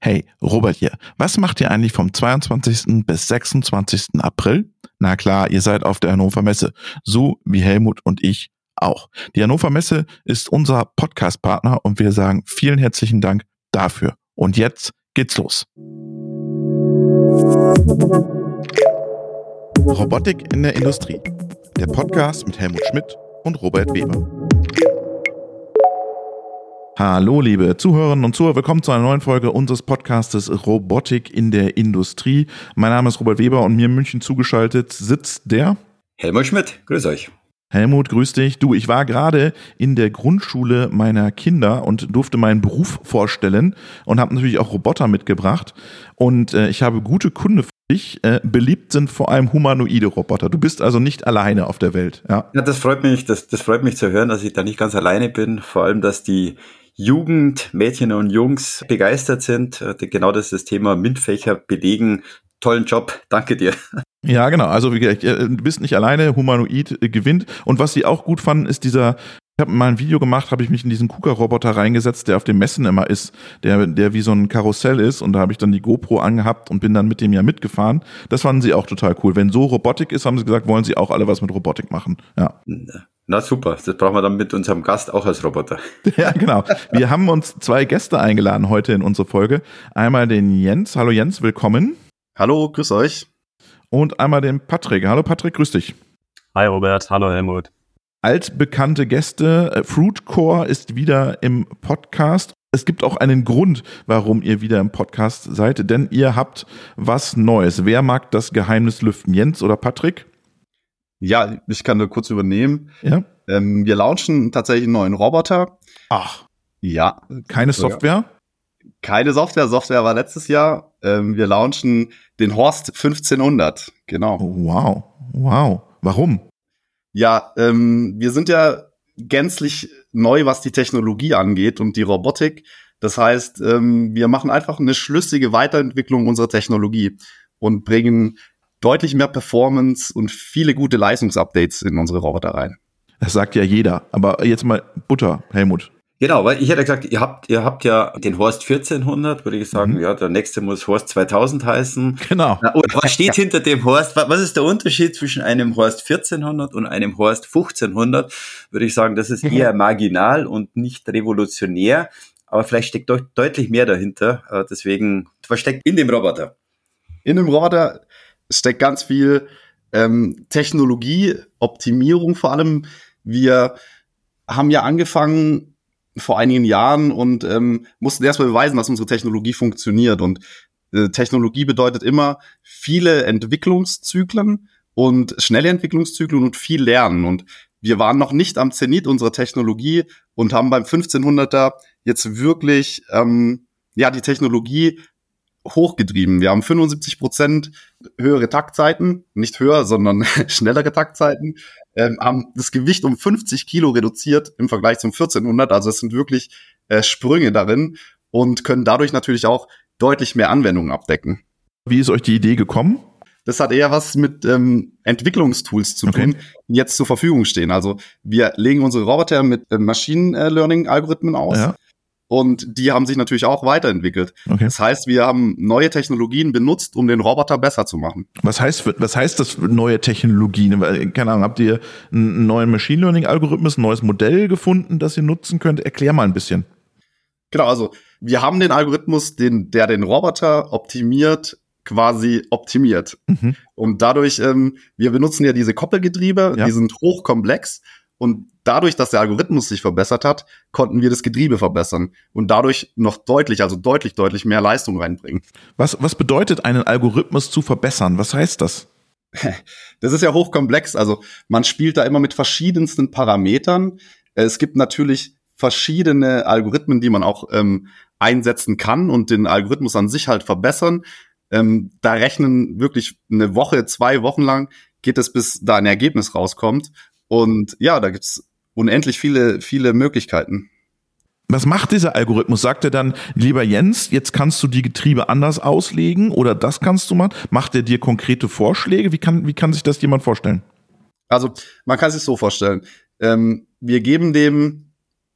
Hey, Robert hier. Was macht ihr eigentlich vom 22. bis 26. April? Na klar, ihr seid auf der Hannover Messe. So wie Helmut und ich auch. Die Hannover Messe ist unser Podcast-Partner und wir sagen vielen herzlichen Dank dafür. Und jetzt geht's los. Robotik in der Industrie. Der Podcast mit Helmut Schmidt und Robert Weber. Hallo liebe Zuhörerinnen und Zuhörer, willkommen zu einer neuen Folge unseres Podcastes Robotik in der Industrie. Mein Name ist Robert Weber und mir in München zugeschaltet sitzt der Helmut Schmidt. Grüß euch. Helmut, grüß dich. Du, ich war gerade in der Grundschule meiner Kinder und durfte meinen Beruf vorstellen und habe natürlich auch Roboter mitgebracht. Und ich habe gute Kunde für dich. Beliebt sind vor allem humanoide Roboter. Du bist also nicht alleine auf der Welt. Ja, Das freut mich. Das freut mich zu hören, dass ich da nicht ganz alleine bin. Vor allem, dass die Jugend, Mädchen und Jungs begeistert sind. Genau das ist das Thema MINT-Fächer belegen. Tollen Job. Danke dir. Ja, genau. Also wie gesagt, du bist nicht alleine, Humanoid gewinnt. Und was sie auch gut fanden, ist ich habe mal ein Video gemacht, habe ich mich in diesen KUKA-Roboter reingesetzt, der auf den Messen immer ist, der wie so ein Karussell ist. Und da habe ich dann die GoPro angehabt und bin dann mit dem ja mitgefahren. Das fanden sie auch total cool. Wenn so Robotik ist, haben sie gesagt, wollen sie auch alle was mit Robotik machen. Ja. Na super, das brauchen wir dann mit unserem Gast auch als Roboter. Ja, genau. Wir haben uns 2 Gäste eingeladen heute in unsere Folge. Einmal den Jens. Hallo Jens, willkommen. Hallo, grüß euch. Und einmal den Patrick. Hallo Patrick, grüß dich. Hi Robert, hallo Helmut. Altbekannte Gäste, Fruitcore ist wieder im Podcast. Es gibt auch einen Grund, warum ihr wieder im Podcast seid, denn ihr habt was Neues. Wer mag das Geheimnis lüften, Jens oder Patrick? Ja, ich kann nur kurz übernehmen. Ja. Wir launchen tatsächlich einen neuen Roboter. Ach. Ja. Keine Software? Keine Software. Software war letztes Jahr. Wir launchen den Horst 1500. Genau. Oh, wow. Warum? Ja, wir sind ja gänzlich neu, was die Technologie angeht und die Robotik. Das heißt, wir machen einfach eine schlüssige Weiterentwicklung unserer Technologie und bringen deutlich mehr Performance und viele gute Leistungsupdates in unsere Roboter rein. Das sagt ja jeder. Aber jetzt mal Butter, Helmut. Genau, weil ich hätte gesagt, ihr habt ja den Horst 1400, würde ich sagen, ja, der nächste muss Horst 2000 heißen. Genau. Und was steht hinter dem Horst? Was ist der Unterschied zwischen einem Horst 1400 und einem Horst 1500? Würde ich sagen, das ist eher marginal und nicht revolutionär, aber vielleicht steckt deutlich mehr dahinter. Deswegen, was steckt in dem Roboter? In dem Roboter steckt ganz viel Technologie, Optimierung vor allem. Wir haben ja angefangen vor einigen Jahren und mussten erstmal beweisen, dass unsere Technologie funktioniert. Und Technologie bedeutet immer viele Entwicklungszyklen und schnelle Entwicklungszyklen und viel Lernen. Und wir waren noch nicht am Zenit unserer Technologie und haben beim 1500er jetzt wirklich die Technologie hochgetrieben. Wir haben 75% höhere Taktzeiten, nicht höher, sondern schnellere Taktzeiten, haben das Gewicht um 50 Kilo reduziert im Vergleich zum 1400. Also es sind wirklich Sprünge darin und können dadurch natürlich auch deutlich mehr Anwendungen abdecken. Wie ist euch die Idee gekommen? Das hat eher was mit Entwicklungstools zu tun, die jetzt zur Verfügung stehen. Also wir legen unsere Roboter mit Machine Learning-Algorithmen aus. Ja. Und die haben sich natürlich auch weiterentwickelt. Okay. Das heißt, wir haben neue Technologien benutzt, um den Roboter besser zu machen. Was heißt das neue Technologien? Keine Ahnung, habt ihr einen neuen Machine Learning Algorithmus, ein neues Modell gefunden, das ihr nutzen könnt? Erklär mal ein bisschen. Genau, also wir haben den Algorithmus, der den Roboter optimiert. Und dadurch, wir benutzen ja diese Koppelgetriebe, die sind hochkomplex. Und dadurch, dass der Algorithmus sich verbessert hat, konnten wir das Getriebe verbessern und dadurch noch deutlich mehr Leistung reinbringen. Was bedeutet, einen Algorithmus zu verbessern? Was heißt das? Das ist ja hochkomplex. Also man spielt da immer mit verschiedensten Parametern. Es gibt natürlich verschiedene Algorithmen, die man auch einsetzen kann und den Algorithmus an sich halt verbessern. Da rechnen wirklich eine Woche, 2 Wochen lang geht es, bis da ein Ergebnis rauskommt. Und ja, da gibt's unendlich viele Möglichkeiten. Was macht dieser Algorithmus? Sagt er dann, lieber Jens, jetzt kannst du die Getriebe anders auslegen oder das kannst du machen? Macht er dir konkrete Vorschläge? Wie kann sich das jemand vorstellen? Also man kann sich so vorstellen. Wir geben dem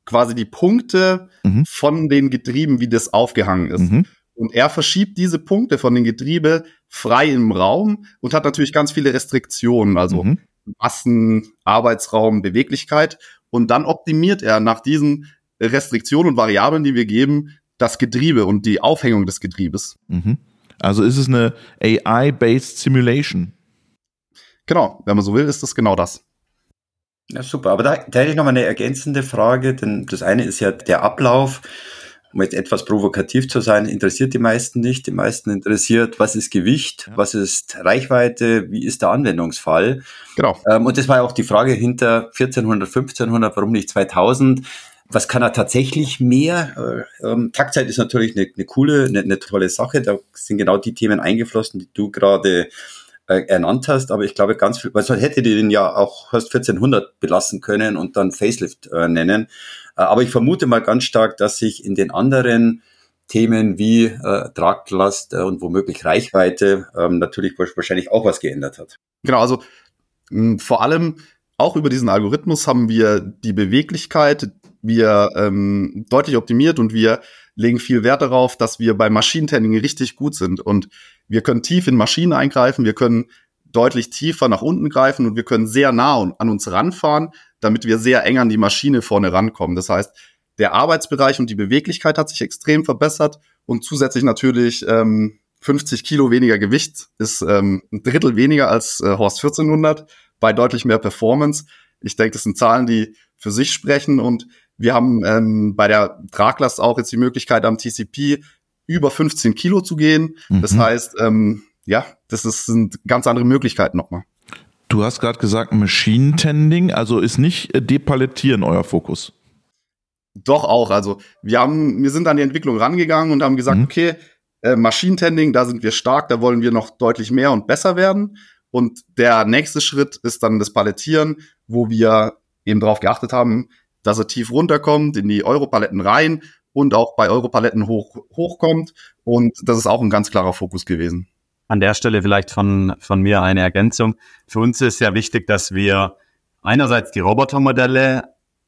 quasi die Punkte von den Getrieben, wie das aufgehangen ist. Und er verschiebt diese Punkte von den Getriebe frei im Raum und hat natürlich ganz viele Restriktionen, also Massen, Arbeitsraum, Beweglichkeit. Und dann optimiert er nach diesen Restriktionen und Variablen, die wir geben, das Getriebe und die Aufhängung des Getriebes. Also ist es eine AI-based Simulation? Genau, wenn man so will, ist das genau das. Ja, super. Aber da hätte ich noch mal eine ergänzende Frage, denn das eine ist ja der Ablauf. Um jetzt etwas provokativ zu sein, interessiert die meisten nicht. Die meisten interessiert, was ist Gewicht, was ist Reichweite, wie ist der Anwendungsfall? Genau. Und das war ja auch die Frage hinter 1400, 1500, warum nicht 2000? Was kann er tatsächlich mehr? Taktzeit ist natürlich eine coole, eine tolle Sache. Da sind genau die Themen eingeflossen, die du gerade ernannt hast. Aber ich glaube, ganz viel, weil sonst hätte die den ja auch Horst 1400 belassen können und dann Facelift nennen. Aber ich vermute mal ganz stark, dass sich in den anderen Themen wie Traglast und womöglich Reichweite natürlich wahrscheinlich auch was geändert hat. Genau, also vor allem auch über diesen Algorithmus haben wir die Beweglichkeit deutlich optimiert und wir legen viel Wert darauf, dass wir bei Maschinentending richtig gut sind. Und wir können tief in Maschinen eingreifen, wir können deutlich tiefer nach unten greifen und wir können sehr nah an uns ranfahren, damit wir sehr eng an die Maschine vorne rankommen. Das heißt, der Arbeitsbereich und die Beweglichkeit hat sich extrem verbessert und zusätzlich natürlich 50 Kilo weniger Gewicht ist ein Drittel weniger als Horst 1400 bei deutlich mehr Performance. Ich denke, das sind Zahlen, die für sich sprechen und wir haben bei der Traglast auch jetzt die Möglichkeit, am TCP über 15 Kilo zu gehen. Das heißt, sind ganz andere Möglichkeiten nochmal. Du hast gerade gesagt Maschinentending, also ist nicht Depalettieren euer Fokus? Doch auch, also wir sind an die Entwicklung rangegangen und haben gesagt, okay, Maschinentending, da sind wir stark, da wollen wir noch deutlich mehr und besser werden. Und der nächste Schritt ist dann das Palettieren, wo wir eben darauf geachtet haben, dass er tief runterkommt, in die Europaletten rein und auch bei Europaletten hochkommt. Und das ist auch ein ganz klarer Fokus gewesen. An der Stelle vielleicht von mir eine Ergänzung. Für uns ist ja wichtig, dass wir einerseits die Robotermodelle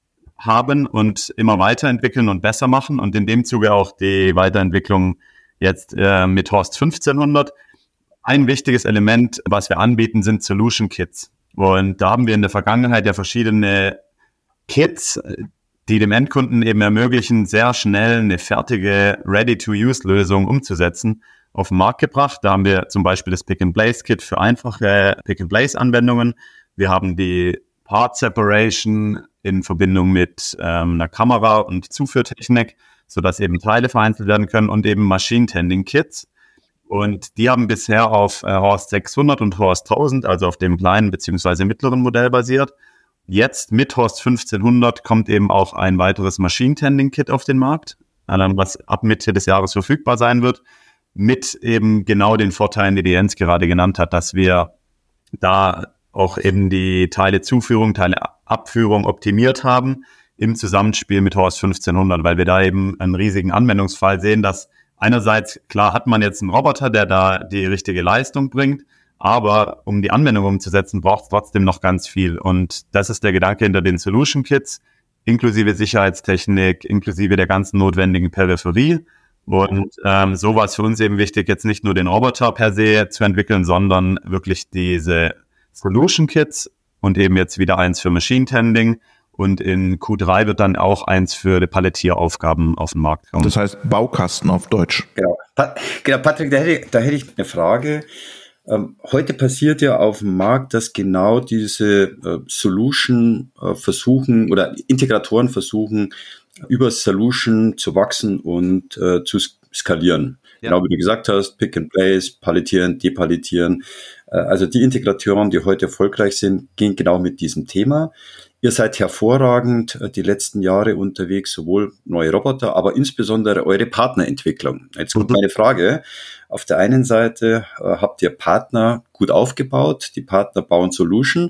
haben und immer weiterentwickeln und besser machen und in dem Zuge auch die Weiterentwicklung jetzt mit Horst 1500. Ein wichtiges Element, was wir anbieten, sind Solution Kits. Und da haben wir in der Vergangenheit ja verschiedene Kits, die dem Endkunden eben ermöglichen, sehr schnell eine fertige Ready-to-Use-Lösung umzusetzen, auf den Markt gebracht. Da haben wir zum Beispiel das Pick-and-Place-Kit für einfache Pick-and-Place-Anwendungen. Wir haben die Part-Separation in Verbindung mit einer Kamera und Zuführtechnik, sodass eben Teile vereinzelt werden können und eben Machine-Tending-Kits. Und die haben bisher auf Horst 600 und Horst 1000, also auf dem kleinen bzw. mittleren Modell basiert. Jetzt mit Horst 1500 kommt eben auch ein weiteres Machine-Tending-Kit auf den Markt, was ab Mitte des Jahres verfügbar sein wird, mit eben genau den Vorteilen, die Jens gerade genannt hat, dass wir da auch eben die Teilezuführung, Teileabführung optimiert haben im Zusammenspiel mit Horst 1500, weil wir da eben einen riesigen Anwendungsfall sehen, dass einerseits, klar, hat man jetzt einen Roboter, der da die richtige Leistung bringt, aber um die Anwendung umzusetzen, braucht es trotzdem noch ganz viel. Und das ist der Gedanke hinter den Solution Kits, inklusive Sicherheitstechnik, inklusive der ganzen notwendigen Peripherie. Und so war es für uns eben wichtig, jetzt nicht nur den Roboter per se zu entwickeln, sondern wirklich diese Solution Kits und eben jetzt wieder eins für Machine Tending. Und in Q3 wird dann auch eins für die Palettieraufgaben auf den Markt kommen. Das heißt Baukasten auf Deutsch. Genau, Patrick, da hätte ich eine Frage. Heute passiert ja auf dem Markt, dass genau diese Solution versuchen oder Integratoren versuchen, über Solution zu wachsen und zu skalieren. Ja. Genau wie du gesagt hast, Pick and Place, palettieren, depalettieren. Also die Integratoren, die heute erfolgreich sind, gehen genau mit diesem Thema. Ihr seid hervorragend die letzten Jahre unterwegs, sowohl neue Roboter, aber insbesondere eure Partnerentwicklung. Jetzt kommt meine Frage. Auf der einen Seite habt ihr Partner gut aufgebaut, die Partner bauen Solution,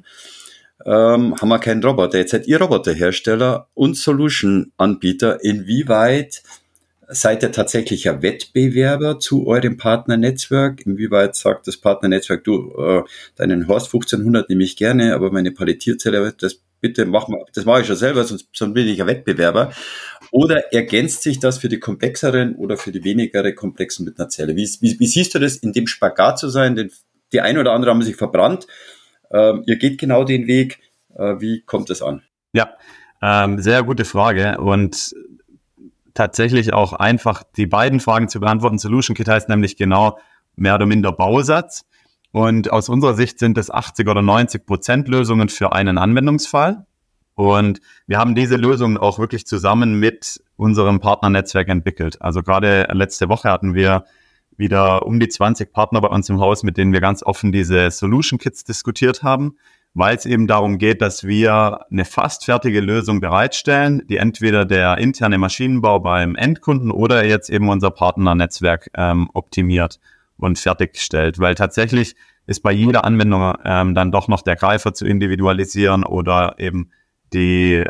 haben wir keinen Roboter. Jetzt seid ihr Roboterhersteller und Solution-Anbieter. Inwieweit seid ihr tatsächlicher Wettbewerber zu eurem Partnernetzwerk? Inwieweit sagt das Partnernetzwerk, du, deinen Horst 1500 nehme ich gerne, aber meine Palettierzelle, das bitte mach mal, das mache ich schon selber, sonst bin ich ein Wettbewerber. Oder ergänzt sich das für die komplexeren oder für die weniger komplexen mit einer Zelle? Wie siehst du das, in dem Spagat zu sein? Denn die ein oder andere haben sich verbrannt. Ihr geht genau den Weg. Wie kommt es an? Ja, sehr gute Frage und tatsächlich auch einfach die beiden Fragen zu beantworten. Solution Kit heißt nämlich genau mehr oder minder Bausatz. Und aus unserer Sicht sind es 80 oder 90% Lösungen für einen Anwendungsfall. Und wir haben diese Lösungen auch wirklich zusammen mit unserem Partnernetzwerk entwickelt. Also gerade letzte Woche hatten wir wieder um die 20 Partner bei uns im Haus, mit denen wir ganz offen diese Solution Kits diskutiert haben, weil es eben darum geht, dass wir eine fast fertige Lösung bereitstellen, die entweder der interne Maschinenbau beim Endkunden oder jetzt eben unser Partnernetzwerk optimiert und fertigstellt. Weil tatsächlich ist bei jeder Anwendung dann doch noch der Greifer zu individualisieren oder eben die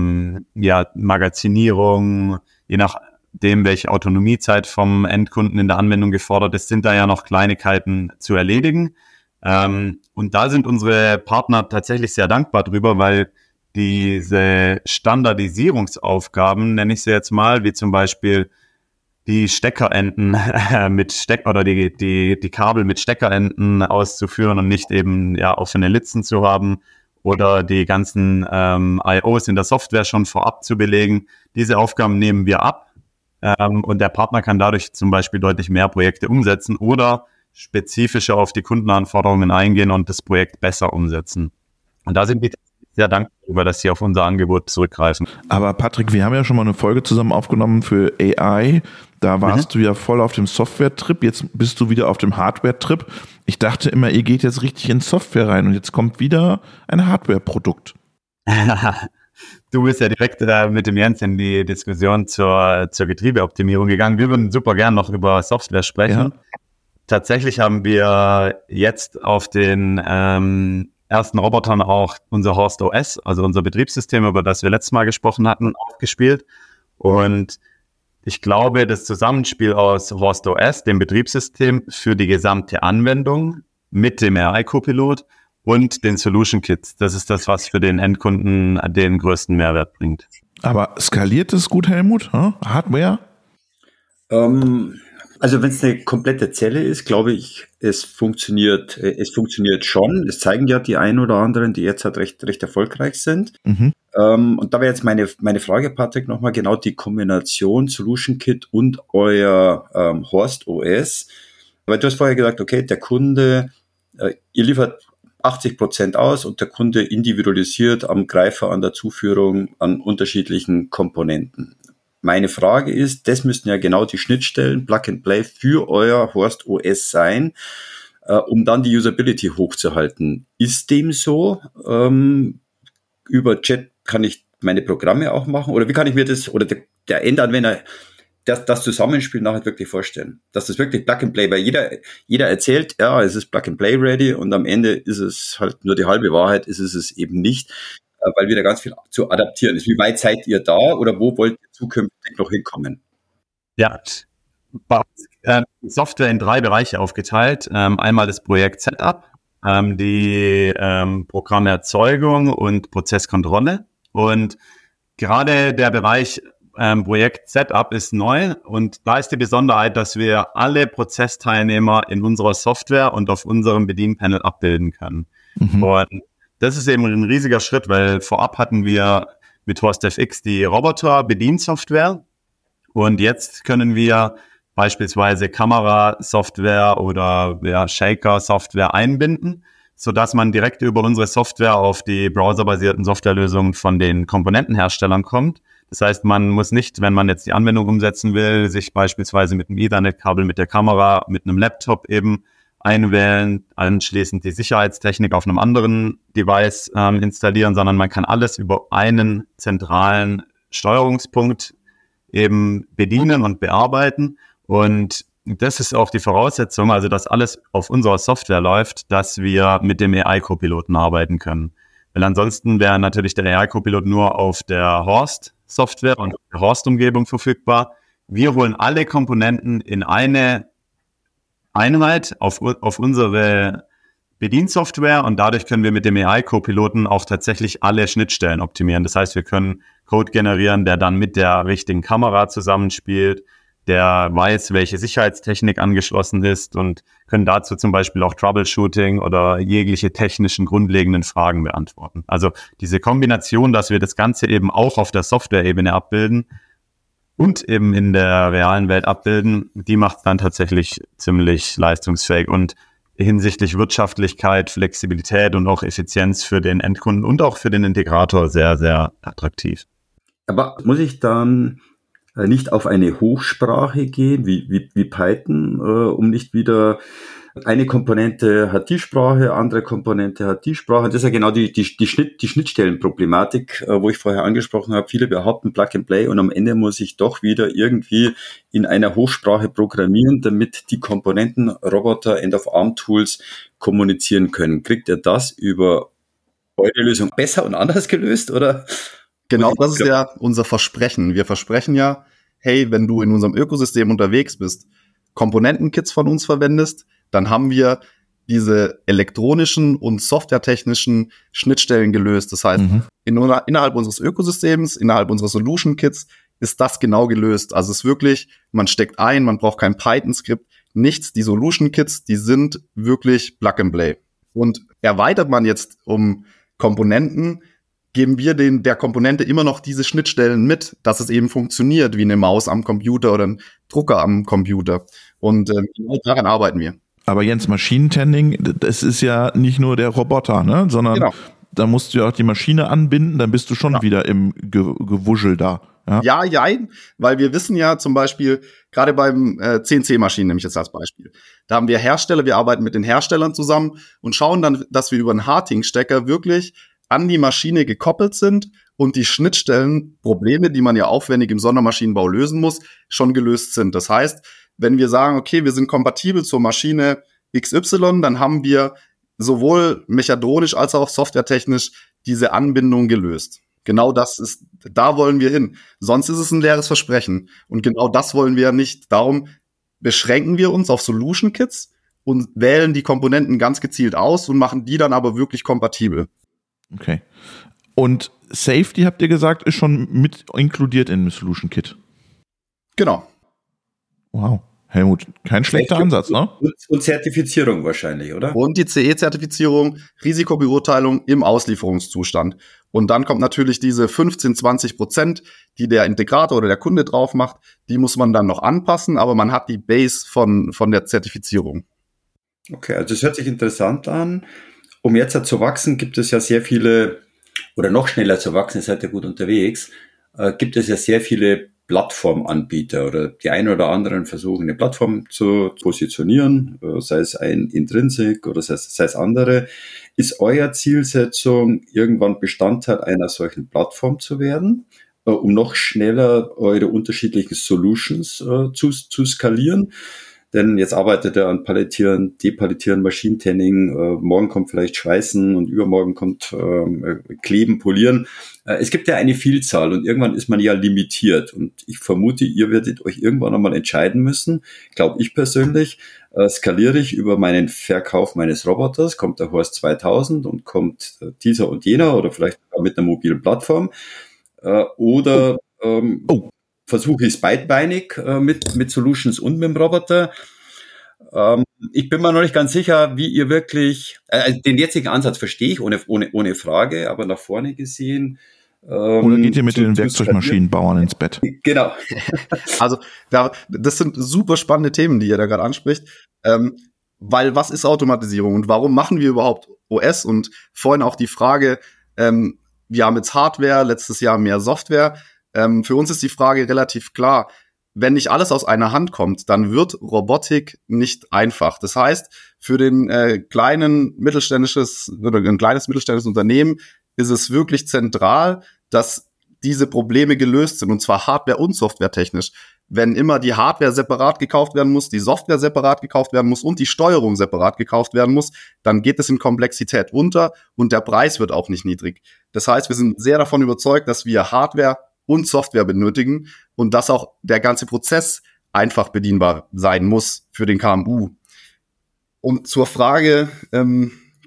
Magazinierung, je nachdem, welche Autonomiezeit vom Endkunden in der Anwendung gefordert ist, sind da ja noch Kleinigkeiten zu erledigen. Und da sind unsere Partner tatsächlich sehr dankbar drüber, weil diese Standardisierungsaufgaben, nenne ich sie jetzt mal, wie zum Beispiel die Steckerenden oder die Kabel mit Steckerenden auszuführen und nicht eben offene Litzen zu haben oder die ganzen I/Os in der Software schon vorab zu belegen. Diese Aufgaben nehmen wir ab und der Partner kann dadurch zum Beispiel deutlich mehr Projekte umsetzen oder spezifischer auf die Kundenanforderungen eingehen und das Projekt besser umsetzen. Und da sind wir sehr dankbar darüber, dass Sie auf unser Angebot zurückgreifen. Aber Patrick, wir haben ja schon mal eine Folge zusammen aufgenommen für AI. Da warst du ja voll auf dem Software-Trip, jetzt bist du wieder auf dem Hardware-Trip. Ich dachte immer, ihr geht jetzt richtig in Software rein und jetzt kommt wieder ein Hardware-Produkt. Du bist ja direkt mit dem Jens in die Diskussion zur Getriebeoptimierung gegangen. Wir würden super gern noch über Software sprechen. Ja. Tatsächlich haben wir jetzt auf den ersten Robotern auch unser Horst OS, also unser Betriebssystem, über das wir letztes Mal gesprochen hatten, aufgespielt. Und ich glaube, das Zusammenspiel aus Horst OS, dem Betriebssystem für die gesamte Anwendung mit dem AI-Copilot und den Solution Kits, das ist das, was für den Endkunden den größten Mehrwert bringt. Aber skaliert es gut, Helmut? Hardware? Also wenn es eine komplette Zelle ist, glaube ich, es funktioniert schon. Es zeigen ja die ein oder anderen, die jetzt halt recht erfolgreich sind. Mhm. Und da wäre jetzt meine Frage, Patrick, nochmal genau die Kombination Solution Kit und euer Horst OS. Weil du hast vorher gesagt, okay, der Kunde, ihr liefert 80% aus und der Kunde individualisiert am Greifer, an der Zuführung, an unterschiedlichen Komponenten. Meine Frage ist, das müssten ja genau die Schnittstellen Plug and Play für euer Horst OS sein, um dann die Usability hochzuhalten. Ist dem so? Über Chat kann ich meine Programme auch machen? Oder wie kann ich mir das, oder der Endanwender, das Zusammenspiel nachher wirklich vorstellen? Dass das wirklich Plug and Play, weil jeder erzählt, ja, es ist Plug and Play ready und am Ende ist es halt nur die halbe Wahrheit, ist es eben nicht, weil wieder ganz viel zu adaptieren ist. Wie weit seid ihr da oder wo wollt ihr zukünftig noch hinkommen? Ja, bei uns Software in 3 Bereiche aufgeteilt. Einmal das Projekt Setup, die Programmerzeugung und Prozesskontrolle. Und gerade der Bereich Projekt Setup ist neu und da ist die Besonderheit, dass wir alle Prozessteilnehmer in unserer Software und auf unserem Bedienpanel abbilden können. Mhm. Und das ist eben ein riesiger Schritt, weil vorab hatten wir mit HorstFX die Roboter-Bediensoftware und jetzt können wir beispielsweise Kamerasoftware oder Shaker-Software einbinden, sodass man direkt über unsere Software auf die browserbasierten Softwarelösungen von den Komponentenherstellern kommt. Das heißt, man muss nicht, wenn man jetzt die Anwendung umsetzen will, sich beispielsweise mit einem Ethernet-Kabel, mit der Kamera, mit einem Laptop eben einwählen, anschließend die Sicherheitstechnik auf einem anderen Device installieren, sondern man kann alles über einen zentralen Steuerungspunkt eben bedienen und bearbeiten. Und das ist auch die Voraussetzung, also dass alles auf unserer Software läuft, dass wir mit dem AI-Copiloten arbeiten können. Weil ansonsten wäre natürlich der AI-Copilot nur auf der Horst-Software und der Horst-Umgebung verfügbar. Wir holen alle Komponenten in eine Einheit auf unsere Bediensoftware und dadurch können wir mit dem AI-Copiloten auch tatsächlich alle Schnittstellen optimieren. Das heißt, wir können Code generieren, der dann mit der richtigen Kamera zusammenspielt, der weiß, welche Sicherheitstechnik angeschlossen ist und können dazu zum Beispiel auch Troubleshooting oder jegliche technischen grundlegenden Fragen beantworten. Also diese Kombination, dass wir das Ganze eben auch auf der Software-Ebene abbilden und eben in der realen Welt abbilden, die macht es dann tatsächlich ziemlich leistungsfähig und hinsichtlich Wirtschaftlichkeit, Flexibilität und auch Effizienz für den Endkunden und auch für den Integrator sehr, sehr attraktiv. Aber muss ich dann nicht auf eine Hochsprache gehen, wie Python, um nicht wieder eine Komponente hat die Sprache, andere Komponente hat die Sprache. Das ist ja genau die Schnittstellenproblematik, wo ich vorher angesprochen habe. Viele behaupten Plug and Play und am Ende muss ich doch wieder irgendwie in einer Hochsprache programmieren, damit die Komponenten, Roboter, End-of-Arm-Tools kommunizieren können. Kriegt ihr das über eure Lösung besser und anders gelöst, oder? Genau, das ist ja unser Versprechen. Wir versprechen ja, hey, wenn du in unserem Ökosystem unterwegs bist, Komponentenkits von uns verwendest, dann haben wir diese elektronischen und softwaretechnischen Schnittstellen gelöst. Das heißt, innerhalb unseres Ökosystems, innerhalb unserer Solution Kits ist das genau gelöst. Also es ist wirklich, man steckt ein, man braucht kein Python-Skript, nichts. Die Solution Kits, die sind wirklich Plug and Play. Und erweitert man jetzt um Komponenten, geben wir der Komponente immer noch diese Schnittstellen mit, dass es eben funktioniert, wie eine Maus am Computer oder ein Drucker am Computer. Und genau daran arbeiten wir. Aber Jens, Maschinentending, das ist ja nicht nur der Roboter, ne? Sondern genau. Da musst du ja auch die Maschine anbinden, dann bist du schon wieder im Gewuschel da. Ja, weil wir wissen ja zum Beispiel, gerade beim CNC-Maschinen nehme ich jetzt als Beispiel, da haben wir Hersteller, wir arbeiten mit den Herstellern zusammen und schauen dann, dass wir über einen Harting-Stecker wirklich an die Maschine gekoppelt sind und die Schnittstellenprobleme, die man ja aufwendig im Sondermaschinenbau lösen muss, schon gelöst sind. Das heißt, wenn wir sagen, okay, wir sind kompatibel zur Maschine XY, dann haben wir sowohl mechatronisch als auch softwaretechnisch diese Anbindung gelöst. Genau da wollen wir hin. Sonst ist es ein leeres Versprechen. Und genau das wollen wir nicht. Darum beschränken wir uns auf Solution Kits und wählen die Komponenten ganz gezielt aus und machen die dann aber wirklich kompatibel. Okay. Und Safety, habt ihr gesagt, ist schon mit inkludiert in dem Solution Kit? Genau. Wow. Helmut, kein schlechter Ansatz, ne? Und Zertifizierung wahrscheinlich, oder? Und die CE-Zertifizierung, Risikobeurteilung im Auslieferungszustand. Und dann kommt natürlich diese 15-20%, die der Integrator oder der Kunde drauf macht, die muss man dann noch anpassen, aber man hat die Base von der Zertifizierung. Okay, also es hört sich interessant an. Um jetzt zu wachsen, gibt es ja sehr viele, oder noch schneller zu wachsen, ihr seid ja gut unterwegs, gibt es ja sehr viele Plattformanbieter oder die einen oder anderen versuchen, eine Plattform zu positionieren, sei es ein Intrinsic oder sei es andere. Ist euer Zielsetzung, irgendwann Bestandteil einer solchen Plattform zu werden, um noch schneller eure unterschiedlichen Solutions zu skalieren? Denn jetzt arbeitet er an Palettieren, Depalettieren, Maschinentending, morgen kommt vielleicht Schweißen und übermorgen kommt Kleben, Polieren. Es gibt ja eine Vielzahl und irgendwann ist man ja limitiert. Und ich vermute, ihr werdet euch irgendwann einmal entscheiden müssen, glaube ich persönlich, skaliere ich über meinen Verkauf meines Roboters, kommt der Horst 2000 und kommt dieser und jener oder vielleicht mit einer mobilen Plattform versuche ich es beidbeinig mit Solutions und mit dem Roboter. Ich bin mir noch nicht ganz sicher, wie ihr wirklich, den jetzigen Ansatz verstehe ich ohne Frage, aber nach vorne gesehen. Oder geht ihr mit den Werkzeugmaschinenbauern ins Bett? Genau. Also das sind super spannende Themen, die ihr da gerade anspricht. Weil was ist Automatisierung und warum machen wir überhaupt OS? Und vorhin auch die Frage, wir haben jetzt Hardware, letztes Jahr mehr Software. Für uns ist die Frage relativ klar. Wenn nicht alles aus einer Hand kommt, dann wird Robotik nicht einfach. Das heißt, für ein kleines mittelständisches Unternehmen ist es wirklich zentral, dass diese Probleme gelöst sind, und zwar hardware- und softwaretechnisch. Wenn immer die Hardware separat gekauft werden muss, die Software separat gekauft werden muss und die Steuerung separat gekauft werden muss, dann geht es in Komplexität unter und der Preis wird auch nicht niedrig. Das heißt, wir sind sehr davon überzeugt, dass wir Hardware und Software benötigen und dass auch der ganze Prozess einfach bedienbar sein muss für den KMU. Und zur Frage,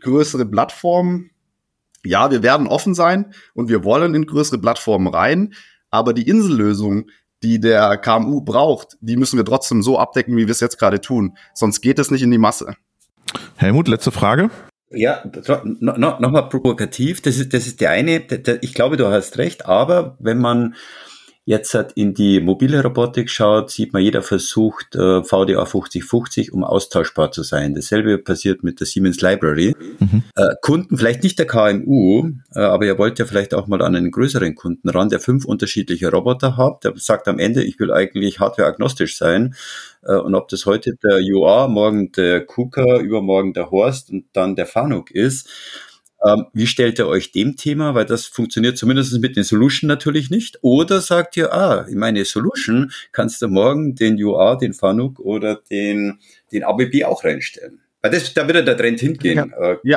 größere Plattformen. Ja, wir werden offen sein und wir wollen in größere Plattformen rein, aber die Insellösung, die der KMU braucht, die müssen wir trotzdem so abdecken, wie wir es jetzt gerade tun. Sonst geht es nicht in die Masse. Helmut, letzte Frage. Ja, nochmal provokativ. Das ist der eine. Ich glaube, du hast recht. Aber wenn man jetzt in die mobile Robotik schaut, sieht man, jeder versucht VDA 5050, um austauschbar zu sein. Dasselbe passiert mit der Siemens Library. Kunden, vielleicht nicht der KMU, aber ihr wollt ja vielleicht auch mal an einen größeren Kunden ran, der 5 unterschiedliche Roboter hat. Der sagt am Ende, ich will eigentlich hardware-agnostisch sein. Und ob das heute der UA, morgen der KUKA, übermorgen der Horst und dann der Fanuc ist, wie stellt ihr euch dem Thema? Weil das funktioniert zumindest mit den Solution natürlich nicht. Oder sagt ihr, in meine Solution kannst du morgen den UA, den Fanuc oder den ABB auch reinstellen. Weil da wird der Trend hingehen. Ja,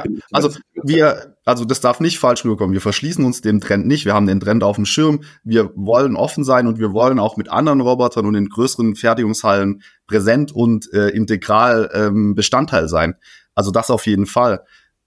also das darf nicht falsch rüberkommen. Wir verschließen uns dem Trend nicht. Wir haben den Trend auf dem Schirm. Wir wollen offen sein und wir wollen auch mit anderen Robotern und in größeren Fertigungshallen präsent und integral Bestandteil sein. Also das auf jeden Fall.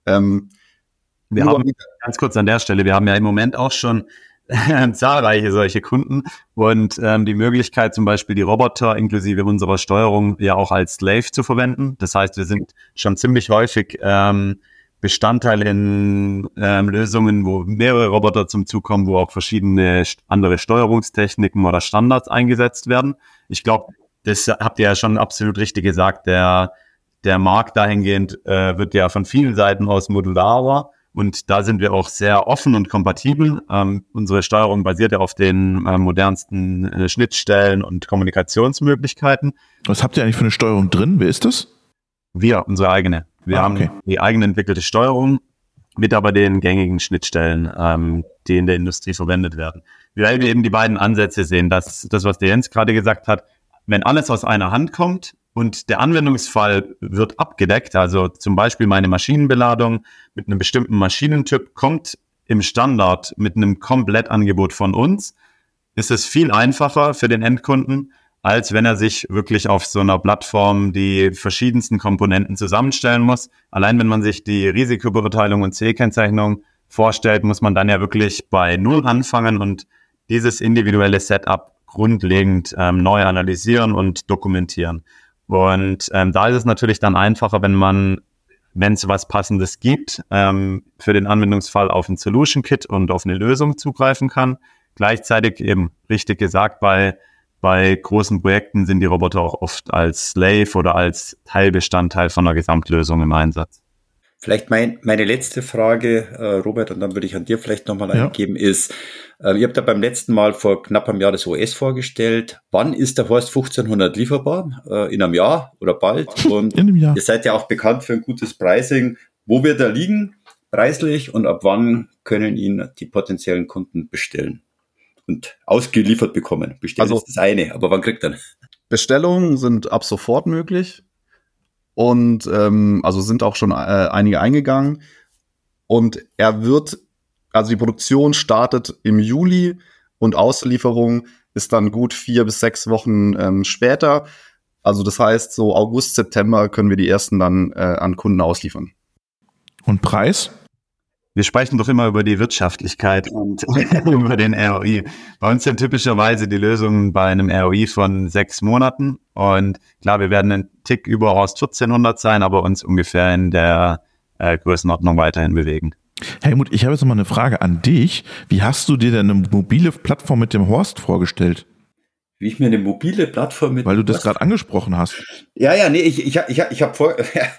Wir haben, ganz kurz an der Stelle, wir haben ja im Moment auch schon zahlreiche solche Kunden und die Möglichkeit, zum Beispiel die Roboter inklusive unserer Steuerung ja auch als Slave zu verwenden. Das heißt, wir sind schon ziemlich häufig Bestandteil in Lösungen, wo mehrere Roboter zum Zug kommen, wo auch verschiedene andere Steuerungstechniken oder Standards eingesetzt werden. Ich glaube, das habt ihr ja schon absolut richtig gesagt. Der Markt dahingehend wird ja von vielen Seiten aus modularer. Und da sind wir auch sehr offen und kompatibel. Unsere Steuerung basiert ja auf den modernsten Schnittstellen und Kommunikationsmöglichkeiten. Was habt ihr eigentlich für eine Steuerung drin? Wer ist das? Wir, unsere eigene. Wir haben die eigene entwickelte Steuerung mit aber den gängigen Schnittstellen, die in der Industrie verwendet werden. Weil wir eben die beiden Ansätze sehen, dass das, was der Jens gerade gesagt hat, wenn alles aus einer Hand kommt, und der Anwendungsfall wird abgedeckt, also zum Beispiel meine Maschinenbeladung mit einem bestimmten Maschinentyp kommt im Standard mit einem Komplettangebot von uns, ist es viel einfacher für den Endkunden, als wenn er sich wirklich auf so einer Plattform die verschiedensten Komponenten zusammenstellen muss. Allein wenn man sich die Risikobeurteilung und CE-Kennzeichnung vorstellt, muss man dann ja wirklich bei Null anfangen und dieses individuelle Setup grundlegend neu analysieren und dokumentieren. Und da ist es natürlich dann einfacher, wenn es was Passendes gibt, für den Anwendungsfall auf ein Solution Kit und auf eine Lösung zugreifen kann. Gleichzeitig eben richtig gesagt, bei großen Projekten sind die Roboter auch oft als Slave oder als Teilbestandteil von einer Gesamtlösung im Einsatz. Vielleicht meine letzte Frage, Robert, und dann würde ich an dir vielleicht nochmal eingeben, ist, ihr habt ja beim letzten Mal vor knapp einem Jahr das OS vorgestellt. Wann ist der Horst 1500 lieferbar? In einem Jahr oder bald? Und in einem Jahr. Ihr seid ja auch bekannt für ein gutes Pricing. Wo wird er liegen preislich und ab wann können ihn die potenziellen Kunden bestellen und ausgeliefert bekommen? Bestellen ist das eine, aber wann kriegt er? Bestellungen sind ab sofort möglich. Und also sind auch schon einige eingegangen. Und die Produktion startet im Juli und Auslieferung ist dann gut 4 bis 6 Wochen später. Also das heißt, so August, September können wir die ersten dann an Kunden ausliefern. Und Preis? Wir sprechen doch immer über die Wirtschaftlichkeit und über den ROI. Bei uns sind typischerweise die Lösungen bei einem ROI von 6 Monaten. Und klar, wir werden einen Tick über Horst 1400 sein, aber uns ungefähr in der Größenordnung weiterhin bewegen. Helmut, ich habe jetzt noch mal eine Frage an dich. Wie hast du dir denn eine mobile Plattform mit dem Horst vorgestellt? Wie ich mir eine mobile Plattform mit... Weil du das gerade angesprochen hast. Ja, nee, ich habe vor...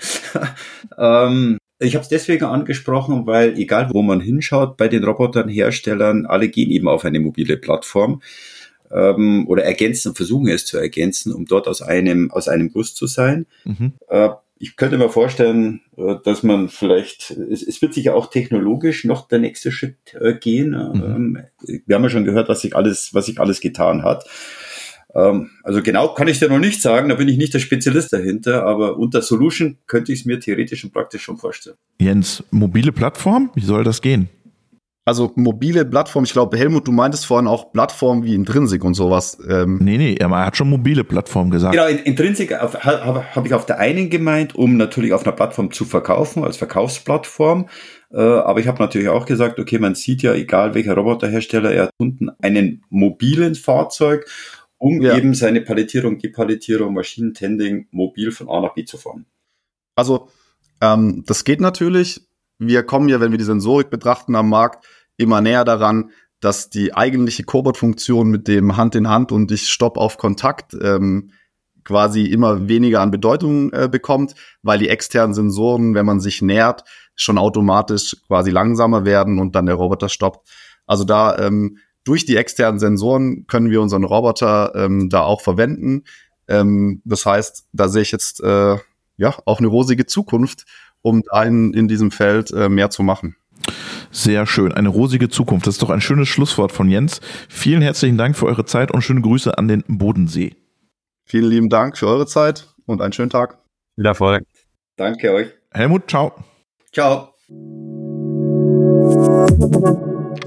Ich habe es deswegen angesprochen, weil egal wo man hinschaut, bei den Roboternherstellern, alle gehen eben auf eine mobile Plattform oder versuchen es zu ergänzen, um dort aus einem Guss zu sein. Mhm. Ich könnte mir vorstellen, dass man vielleicht, es wird sicher auch technologisch noch der nächste Schritt gehen. Mhm. Wir haben ja schon gehört, was sich alles getan hat. Also genau kann ich dir noch nicht sagen, da bin ich nicht der Spezialist dahinter, aber unter Solution könnte ich es mir theoretisch und praktisch schon vorstellen. Jens, mobile Plattform, wie soll das gehen? Also mobile Plattform, ich glaube, Helmut, du meintest vorhin auch Plattformen wie Intrinsic und sowas. Nee, er hat schon mobile Plattform gesagt. Genau, Intrinsic habe ich auf der einen gemeint, um natürlich auf einer Plattform zu verkaufen, als Verkaufsplattform. Aber ich habe natürlich auch gesagt, okay, man sieht ja, egal welcher Roboterhersteller, er hat unten einen mobilen Fahrzeug, um eben seine Palettierung, Depalettierung, Maschinentending mobil von A nach B zu fahren. Also das geht natürlich. Wir kommen ja, wenn wir die Sensorik betrachten am Markt, immer näher daran, dass die eigentliche Cobot-Funktion mit dem Hand in Hand und ich stopp auf Kontakt quasi immer weniger an Bedeutung bekommt, weil die externen Sensoren, wenn man sich nähert, schon automatisch quasi langsamer werden und dann der Roboter stoppt. Also da durch die externen Sensoren können wir unseren Roboter da auch verwenden. Das heißt, da sehe ich jetzt auch eine rosige Zukunft, um in diesem Feld mehr zu machen. Sehr schön, eine rosige Zukunft. Das ist doch ein schönes Schlusswort von Jens. Vielen herzlichen Dank für eure Zeit und schöne Grüße an den Bodensee. Vielen lieben Dank für eure Zeit und einen schönen Tag. Viel Erfolg. Danke euch. Helmut, ciao. Ciao.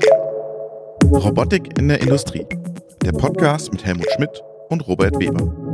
Robotik in der Industrie. Der Podcast mit Helmut Schmidt und Robert Weber.